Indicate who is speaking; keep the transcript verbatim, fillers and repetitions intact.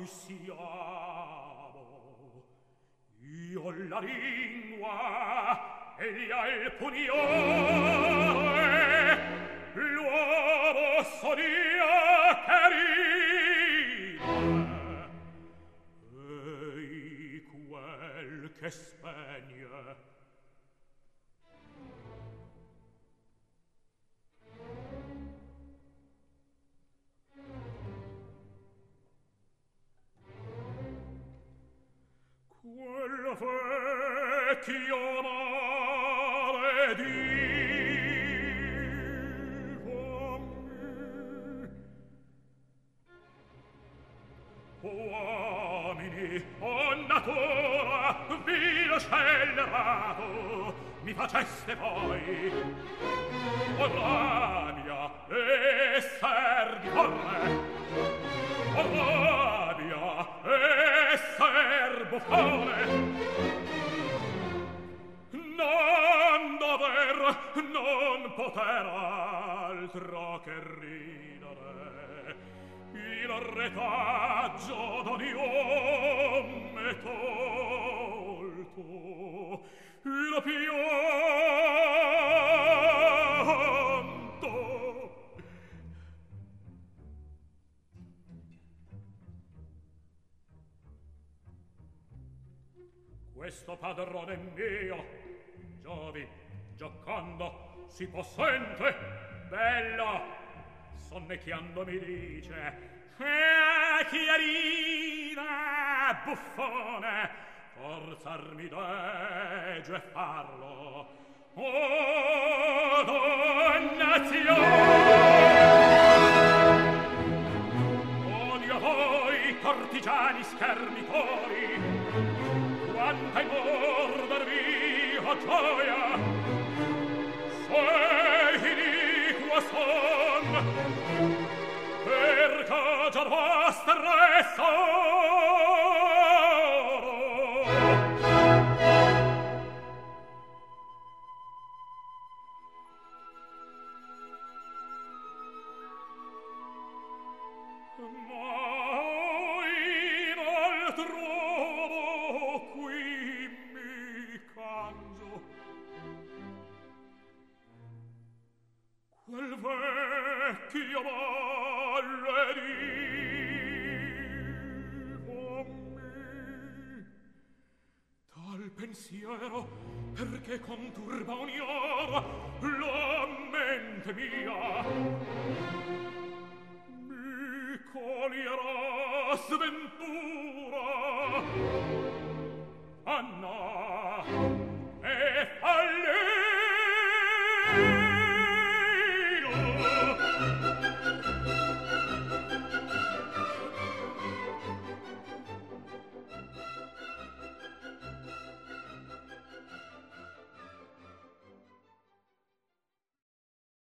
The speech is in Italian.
Speaker 1: noi siamo, io la lingua e gli alpuniore, l'uomo sonia che ride, ei quel che spegne. Quel vecchio male divami, uomini, o natura, vile scellerato, mi faceste poi o rabbia esser di forme, o rabbia esser buffone, non dover, non poter altro che ridere, il retaggio d'ogni uomo tolto, il pianto. Questo padrone mio, giovi, giocando, si possente, bello, sonnecchiando mi dice, eh, chiarina, buffone, forzarmi degge farlo. Oh, donnazione! Odio voi, cortigiani schermitori, quanta in mordervi ho gioia, se iniqua son, per cagiar vostre soro. Ma in altrovo qui mi cangio, quel vecchio male divami, tal pensiero perché conturba ogni ora la mente mia, mi coglierà sventura.